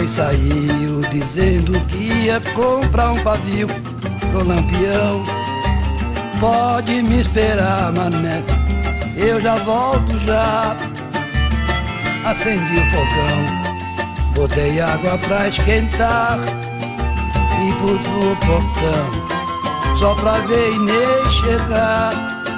Inês saiu dizendo que ia comprar um pavio pro Lampião. Pode me esperar, mané, eu já volto já. Acendi o fogão, botei água pra esquentar e fui pro portão só pra ver Inês chegar.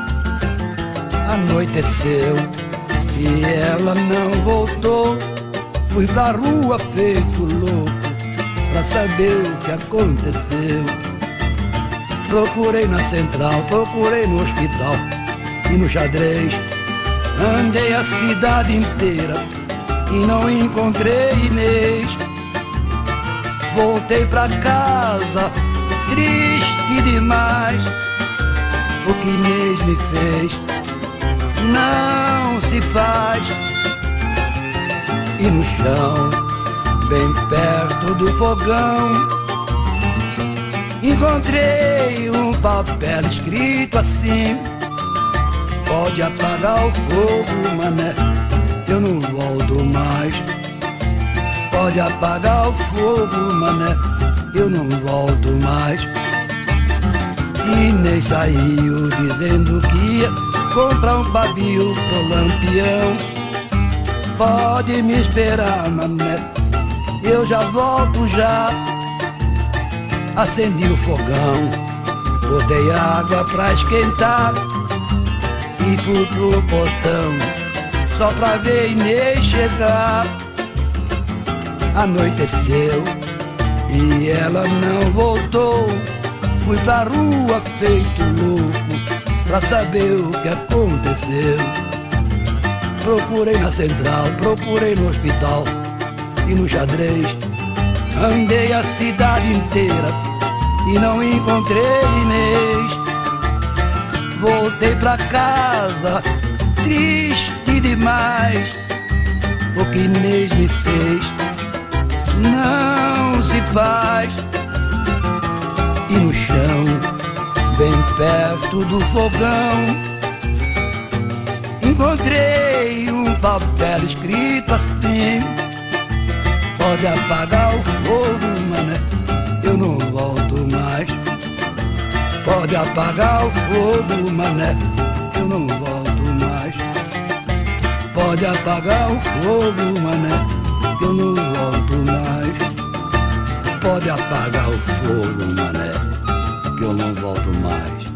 Anoiteceu e ela não voltou. Fui pra rua feito louco pra saber o que aconteceu. Procurei na central, procurei no hospital e no xadrez. Andei a cidade inteira e não encontrei Inês. Voltei pra casa, triste demais. O que Inês me fez não se faz. E no chão, bem perto do fogão, encontrei um papel escrito assim: pode apagar o fogo, mané, eu não volto mais. Pode apagar o fogo, mané, eu não volto mais. Inês saiu dizendo que ia comprar um pavio pro Lampião. Pode me esperar, mané, eu já volto já. Acendi o fogão, botei água pra esquentar e fui pro portão só pra ver Inês chegar. Anoiteceu e ela não voltou. Fui pra rua feito louco pra saber o que aconteceu. Procurei na central, procurei no hospital e no xadrez. Andei a cidade inteira e não encontrei Inês. Voltei pra casa, triste demais. O que Inês me fez não se faz. E no chão, bem perto do fogão, encontrei um papel escrito assim: pode apagar o fogo, mané, eu não volto mais. Pode apagar o fogo, mané, eu não volto mais. Pode apagar o fogo, mané, eu não volto mais. Pode apagar o fogo, mané, que eu não volto mais.